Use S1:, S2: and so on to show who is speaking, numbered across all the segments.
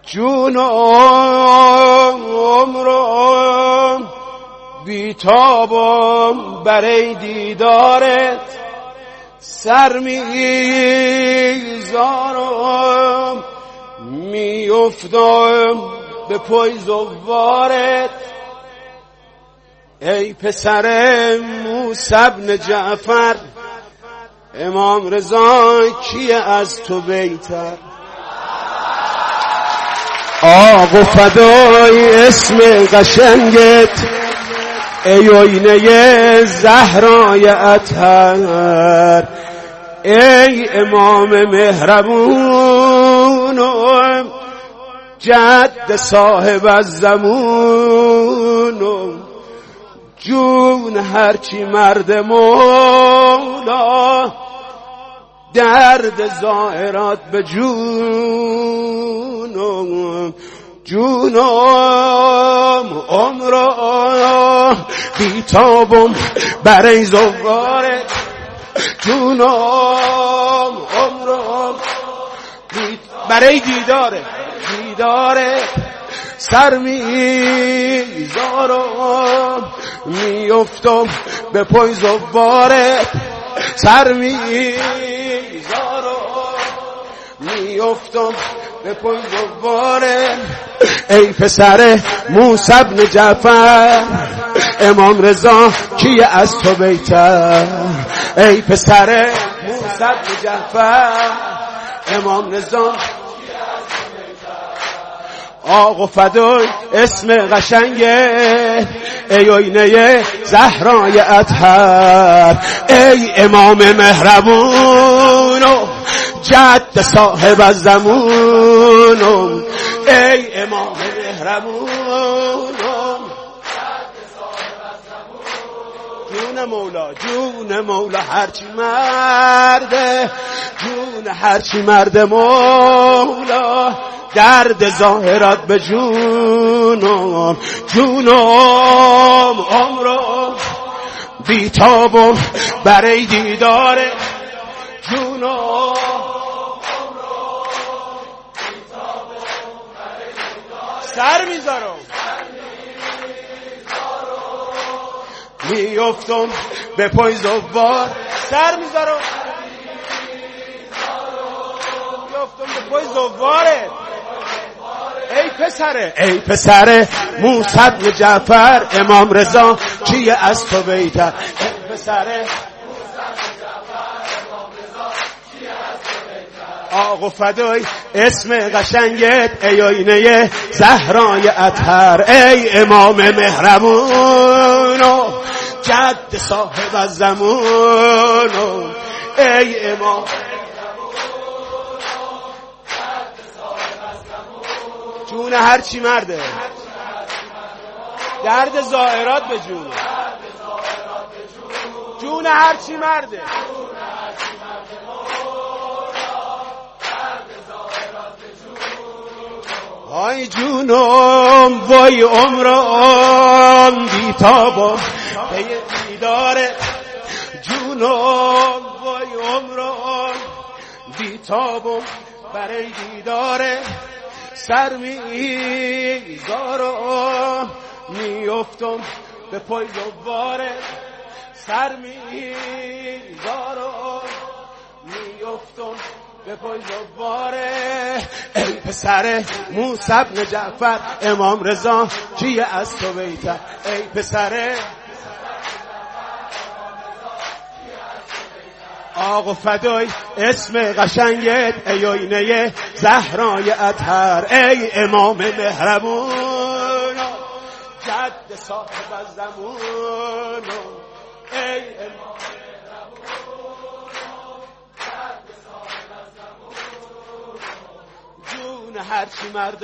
S1: جون و عمرم بیتابم برای دیدارت، سر میزارم میافتم به پای زوارت. ای پسر موسی بن جعفر، امام رضا کیه از تو بیتر؟ آق و فدای اسم قشنگت، ای آینه زهرای اطهر. ای امام مهربون، جد صاحب الزمان، جون هرچی مرد مولا، درد ظاهرات به جونم. جونم عمرم بیتابم برای زوارت، جونم عمرم برای دیدارت، سر میزارم میافتم به پای زوارت، سر میزارم میافتم به پای زوارت. ای پسر موسی بن جعفر، امام رضا کیه از تو بیتر؟ ای پسر موسی بن جعفر، امام رضا آق و فدای اسم قشنگه، ای آینه زهرای اطهر. ای امام مهربون و جد صاحب الزمان، ای امام مهربون جون مولا هرچی مرده، جون هرچی مرد مولا، درد ظاهرات به جونم. جونم عمرم بیتابم برای دیداره، جونم سر میذارم میافتم به پای زوار، سر میذارم میافتم به پای زواره. ای پسر موسی بن جعفر، امام رضا کیه از تو بیتر؟ ای پسر آق و فدای اسم قشنگت، ای آینه زهرای اطهر. ای امام مهربون و جد صاحب الزمان، ای امام جون هرچی مرده، درد ظاهرات به جون، جون هرچی مرده. وای جونم وای عمرم بیتابم به دیداره، جونم وای عمرم بیتابم برای دیداره، سر میزارم میافتم به پای زواره، سر میزارم میافتم به پای زواره. ای پسر موسی بن جعفر، امام رضا کیه از تو بیتر؟ ای پسر آق و فدای اسم قشنگت، ای آینه زهرای اطهر. ای امام مهربون جد صاحب الزمان، ای امام جون هرچی مرد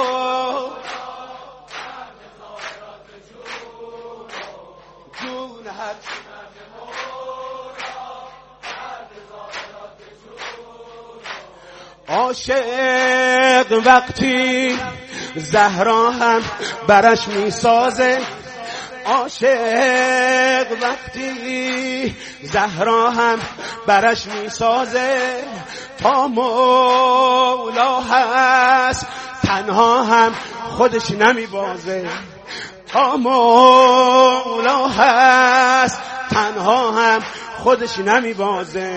S1: جون هرچی عاشق وقتی زهرا هم برش میسازه، عاشق وقتی زهرا هم برش میسازه، تا مولا هست تنها هم خودش نمیبازه، تا مولا هست تنها هم خودش نمیبازه.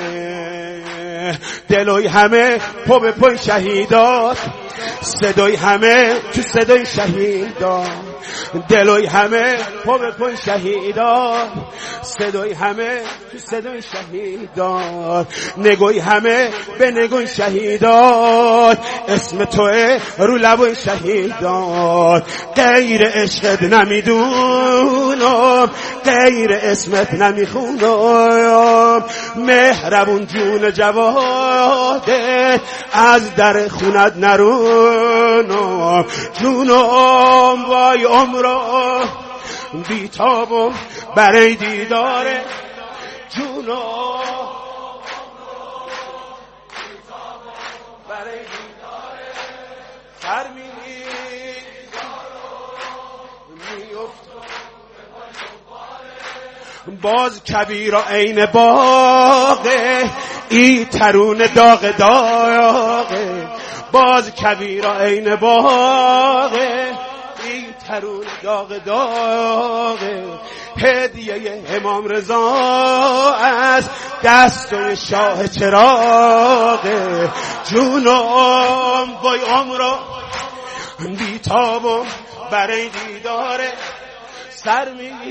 S1: دلوی همه پا به پای شهیدات، صدای همه تو صدای شهیدات، دلوی همه پا به پای شهیدات، صدای همه تو صدای شهیدات، نگوی همه به نگوی شهیدات، اسم توه رو لبای شهیدات. غیر عشقت نمیدونم، غیر اسمت نمیخونم، مهربون جون جواده از در خونت نرونم. جونم وای عمرم بیتابم برای دیداره، جونم برای دیداره، سر باز کبیرا عین باغه، ای ترون داغ داغه، باز کبیرا عین باغه، ای ترون داغ داغه. هدیه امام رضا از دست شاه چراغه، جونم وای عمرم بیتابم برای دیداره، سر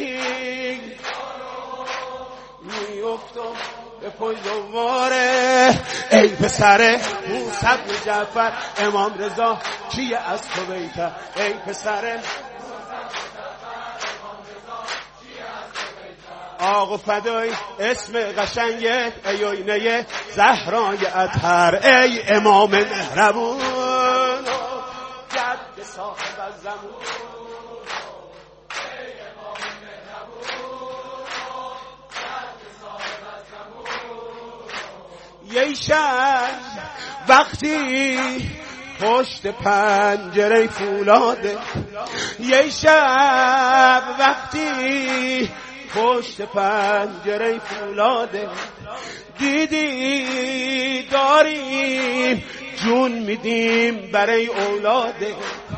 S1: میفتم به پای دواره. ای پسر موسی بن جعفر امام رضا کیه از تو بیتر، ای پسر آقا فدای اسم قشنگت، ای آینه زهرای اطهر، ای امام مهربون جد صاحب الزمان، یه شب وقتی پشت پنجره فولاده، یه شب وقتی پشت پنجره فولاده، دیدی داریم جون میدیم برای اولاده،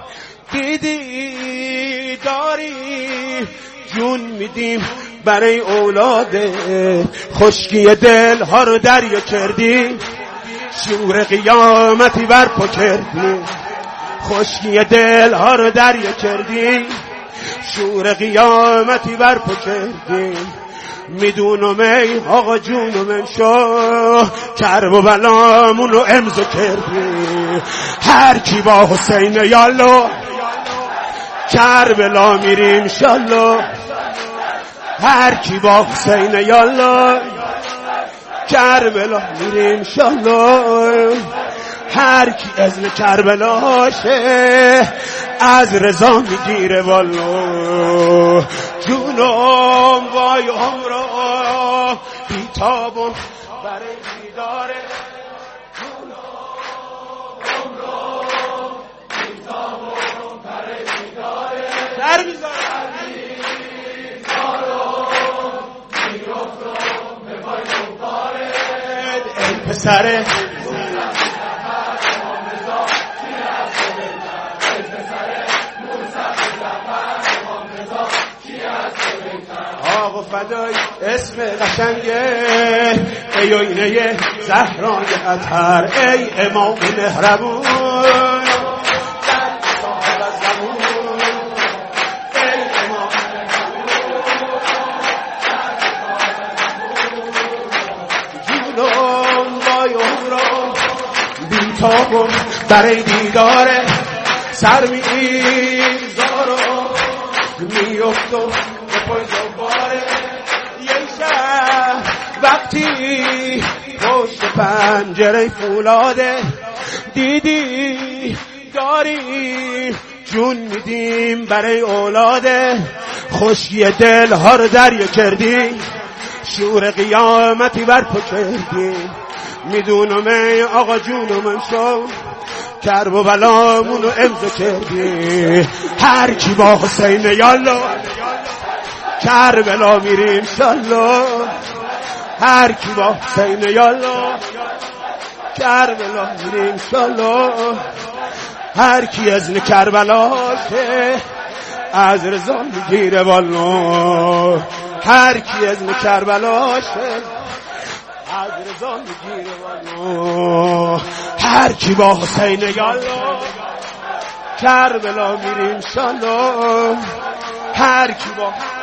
S1: دیدی داریم جون میدیم برای اولاده. خشکی دل ها رو دریا کردی، شور قیامتی برپا کردی، خشکی دل ها رو دریا کردی، شور قیامتی برپا کردی. میدونم ای آقا جونم امشا کرب و بلامون رو امضا کردی. هر کی با حسین یالله کربلا میریم انشالله، هر کی با حسین یالله کربلا میریم انشالله، هر کی اذن کربلاشه از رضا میگیره والله. جونم وای عمرم بیتابم برای دیداره، جونم عمرم بیتابم برای دیداره، در میذارم میرفتم به پای دوباره. ای پسر آقا فدای اسم قشنگه، ای آینه زهرای اطهر، ای امام مهربون صاحب الزمان، ای امام جونم وای عمرم بیتابم برای دیداره، سر میزارم میفتم به پای دوباره. یه شب وقتی پشت پنجره فولاده، دیدی داریم جون میدیم برای اولاده. خشکی دل ها رو دریا کردی، شور قیامتی برپا کردی. میدونم ای آقا جونم امشو کرب و بلامون رو امضا کردی. هر کی با حسین یالله کربلا میریم انشالله، هر کی با حسین یالله کربلا میریم انشالله، هر کی اذن کربلاشه از رضا میگیره والا، هر کی اذن کربلاشه از رضا میگیره والا، هر کی با حسین یالا کربلا میریم شالا، هر کی با